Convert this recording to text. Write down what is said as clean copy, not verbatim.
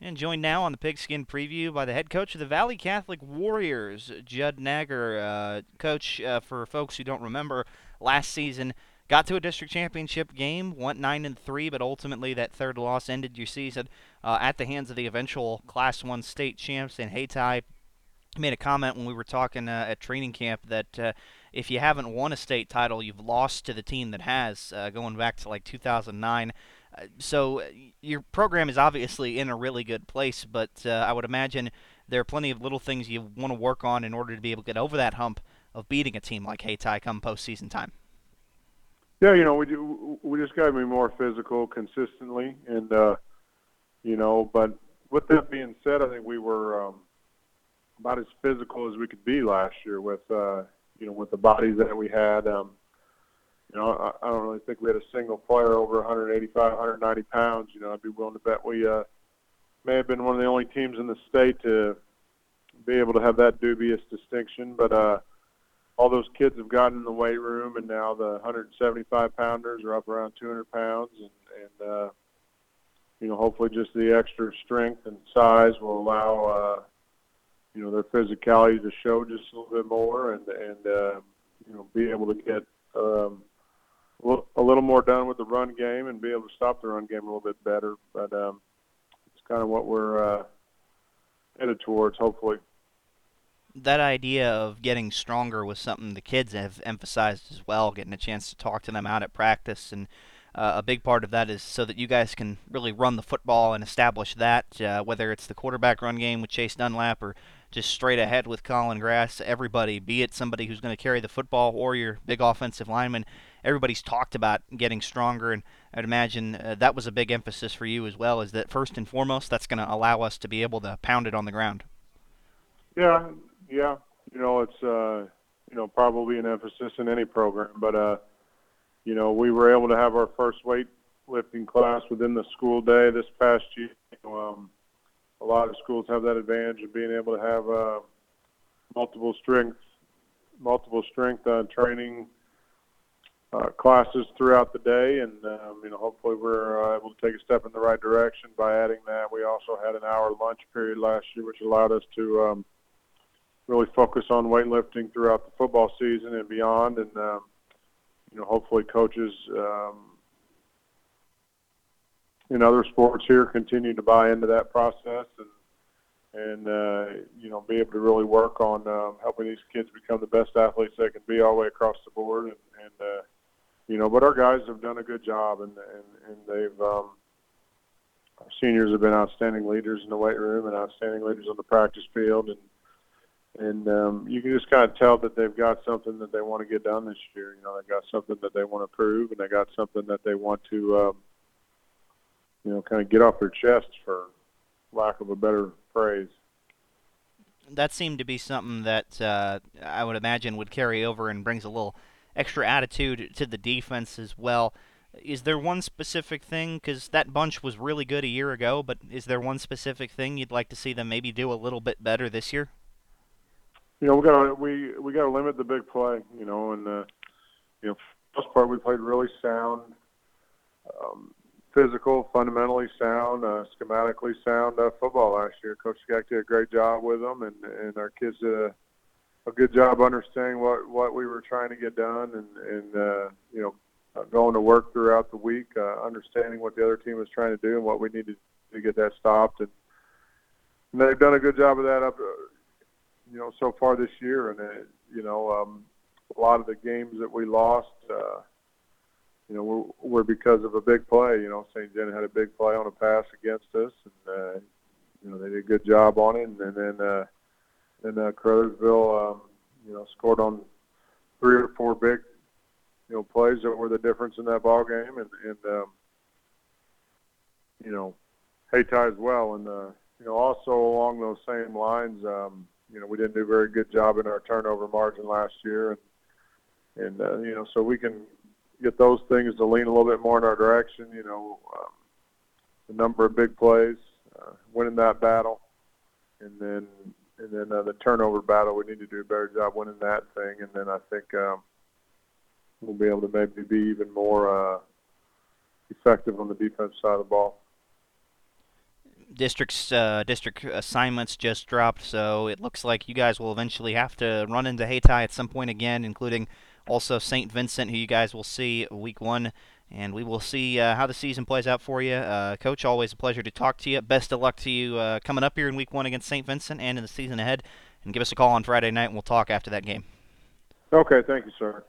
And joined now on the Pigskin Preview by the head coach of the Valley Catholic Warriors, Judd Nagger. Coach, for folks who don't remember, last season got to a district championship game, went 9-3, but ultimately that third loss ended your season at the hands of the eventual Class 1 state champs in Hayti. Made a comment when we were talking at training camp that if you haven't won a state title, you've lost to the team that has, going back to like 2009. So your program is obviously in a really good place, but I would imagine there are plenty of little things you want to work on in order to be able to get over that hump of beating a team like Hayti come postseason time. Yeah, we just got to be more physical consistently, and but with that being said, I think we were about as physical as we could be last year with with the bodies that we had. I don't really think we had a single player over 185, 190 pounds. I'd be willing to bet we may have been one of the only teams in the state to be able to have that dubious distinction, but all those kids have gotten in the weight room, and now the 175 pounders are up around 200 pounds, and hopefully just the extra strength and size will allow their physicality to show just a little bit more, and be able to get a little more done with the run game and be able to stop the run game a little bit better. But it's kind of what we're headed towards, hopefully. That idea of getting stronger was something the kids have emphasized as well, getting a chance to talk to them out at practice. And a big part of that is so that you guys can really run the football and establish that, whether it's the quarterback run game with Chase Dunlap or just straight ahead with Colin Grass. Everybody, be it somebody who's going to carry the football or your big offensive lineman, everybody's talked about getting stronger. And I'd imagine that was a big emphasis for you as well, is that first and foremost, that's going to allow us to be able to pound it on the ground. Yeah, yeah. It's probably an emphasis in any program, but we were able to have our first weightlifting class within the school day this past year. A lot of schools have that advantage of being able to have multiple strength training classes throughout the day, and hopefully we're able to take a step in the right direction by adding that. We also had an hour lunch period last year, which allowed us to really focus on weightlifting throughout the football season and beyond, and hopefully coaches in other sports here continue to buy into that process and be able to really work on helping these kids become the best athletes they can be all the way across the board, but our guys have done a good job, and they've our seniors have been outstanding leaders in the weight room and outstanding leaders on the practice field, and you can just kind of tell that they've got something that they want to get done this year. They've got something that they want to prove, and they got something that they want to, kind of get off their chests, for lack of a better phrase. That seemed to be something that I would imagine would carry over and brings a little extra attitude to the defense as well. Is there one specific thing, because that bunch was really good a year ago, but is there one specific thing you'd like to see them maybe do a little bit better this year? We gotta limit the big play. And for the most part we played really sound, physical, fundamentally sound, schematically sound football last year. Coach Skaggs did a great job with them, and our kids did a good job understanding what we were trying to get done, and going to work throughout the week, understanding what the other team was trying to do and what we needed to get that stopped. And they've done a good job of that up, so far this year. And a lot of the games that we lost, were because of a big play. St. John had a big play on a pass against us, and they did a good job on it. And then Crothersville, scored on 3 or 4 big, plays that were the difference in that ball game, and Hayti as well. And also along those same lines, we didn't do a very good job in our turnover margin last year, and so we can get those things to lean a little bit more in our direction. The number of big plays, winning that battle, and then the turnover battle, we need to do a better job winning that thing. And then I think we'll be able to maybe be even more effective on the defense side of the ball. district assignments just dropped, so it looks like you guys will eventually have to run into Hayti at some point again, including also St. Vincent, who you guys will see week 1. And we will see how the season plays out for you. Coach, always a pleasure to talk to you. Best of luck to you coming up here in week 1 against St. Vincent and in the season ahead. And give us a call on Friday night, and we'll talk after that game. Okay, thank you, sir.